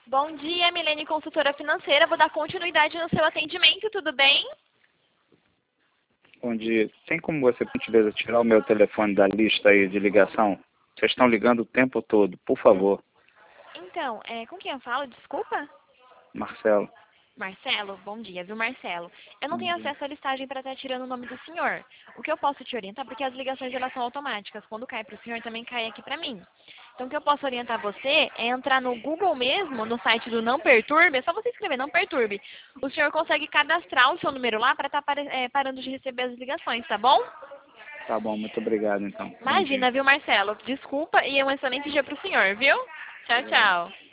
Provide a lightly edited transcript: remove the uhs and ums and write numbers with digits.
Bom dia, Milene, consultora financeira. Vou dar continuidade no seu atendimento, tudo bem? Bom dia. Tem como você, por gentileza, tirar o meu telefone da lista aí de ligação? Vocês estão ligando o tempo todo, por favor. Então, com quem eu falo? Desculpa? Marcelo. Marcelo, bom dia, viu, Marcelo? Eu não Bom tenho dia. acesso à listagem para estar tirando o nome do senhor. O que eu posso te orientar, porque as ligações elas são automáticas. Quando cai para o senhor, também cai aqui para mim. Então, o que eu posso orientar você é entrar no Google mesmo, no site do Não Perturbe. É só você escrever Não Perturbe. O senhor consegue cadastrar o seu número lá para estar parando de receber as ligações, tá bom? Tá bom, muito obrigado então. Bom dia. Imagina, viu, Marcelo? Desculpa e um excelente dia para o senhor, viu? Tchau, Obrigado. tchau.